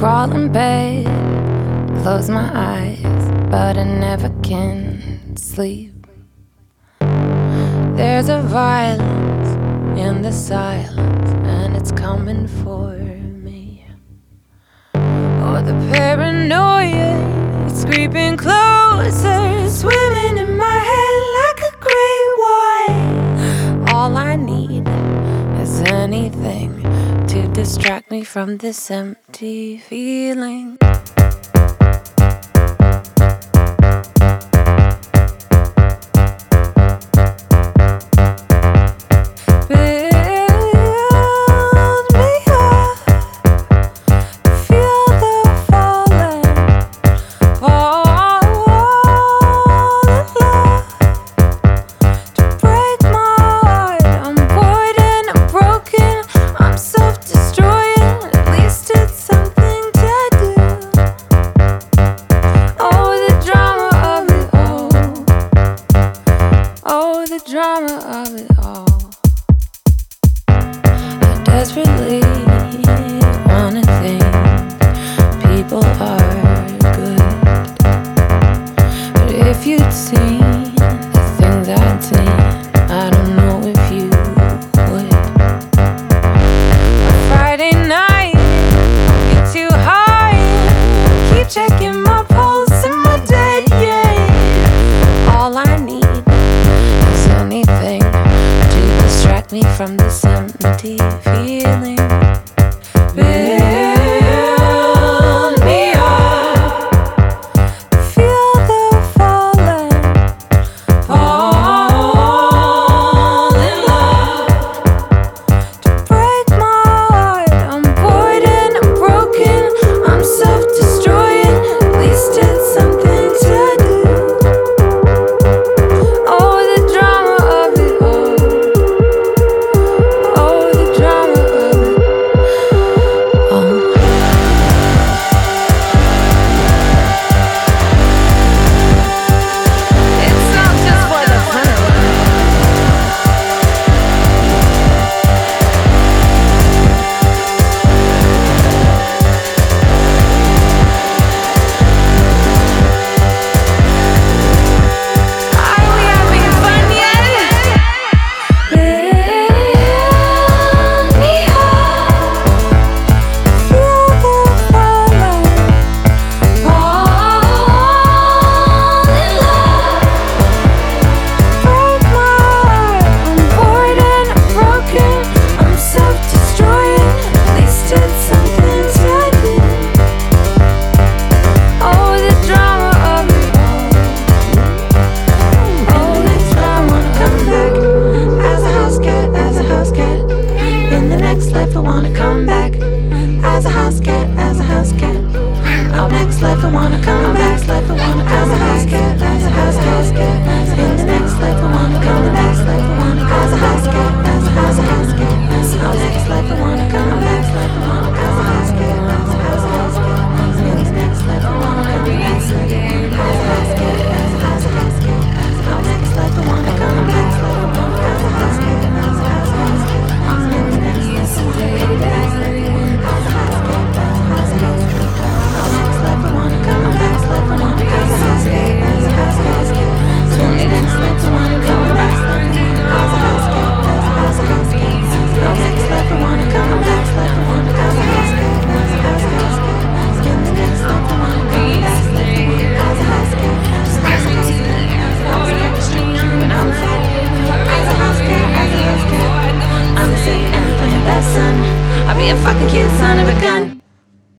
crawl in bed, close my eyes, but I never can sleep. There's a violence in the silence, and it's coming for me. Oh, the paranoia, it's creeping closer, swimming in my head like a great white. All I need is anything to distract me from this empty feeling. The drama of it all. I desperately wanna think people are good, but if you'd seen the things I'd seen, I don't know if you would. On Friday night, get too high, keep checking my pulse and my day, yeah. All I need anything to distract me from this empty feeling. Build me up, feel the falling, fall in love, to break my heart. I'm bored and I'm broken, I'm self-destroying, at least it's something to do. Oh, the drama of it all. Oh, the drama of it all. It's not just for the fun of it. Are we having fun yet? Build me up, feel the falling, fall in love, break my heart. I'm bored and I'm broken, I'm self-destroying, at least it's something to do. Oh, the drama of it all. Oh, next life I wanna come back as a house cat, as a house cat. In the next life I wanna come back as a house cat, as a house cat. Oh, next life I wanna come back, as a house cat, as a house cat. In the next life I wanna come back, as a house cat, as a house cat. Oh, next life I wanna come back, as a house cat, as a house cat. In the next life I wanna come back, as a house cat, as a house cat. Oh, next life I wanna come back, as a house cat, as a house cat. In the next life I wanna come back, as a house cat, as a house cat. Oh, next life I wanna come back, as a house cat, as a house cat. In the next life I wanna come back, as a house cat, as a house cat. Oh, next life I wanna come back, as a house cat, as a house cat. In the next life I wanna come back, as a house cat, as a house cat. I'll be extreme when I'm fat, as a house cat, as a house cat. I'm sick and playing that son. I'll be a fucking kid, son of a gun.